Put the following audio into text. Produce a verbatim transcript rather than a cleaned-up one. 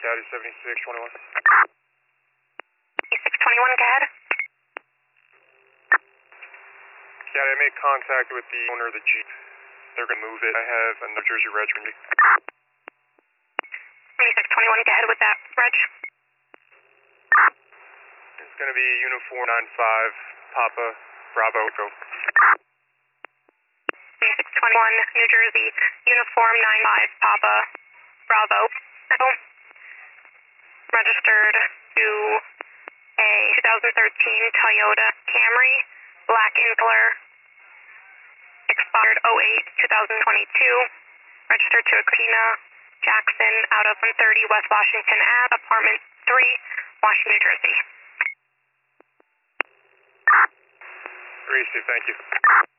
Caddy seventy-six twenty-one. seventy-six twenty-one, go ahead. Caddy, I made contact with the owner of the Jeep. They're going to move it. I have a New Jersey reg for me. seventy-six twenty-one, go ahead with that reg. It's going to be Uniform nine five, Papa, Bravo, Echo. seventy-six twenty-one, New Jersey, Uniform nine five, Papa, Bravo, Echo. Registered to a two thousand thirteen Toyota Camry, black in color, expired oh eight twenty twenty-two, registered to Akina Jackson out of one thirty West Washington Ave, apartment three, Washington, New Jersey. Gracie, thank you.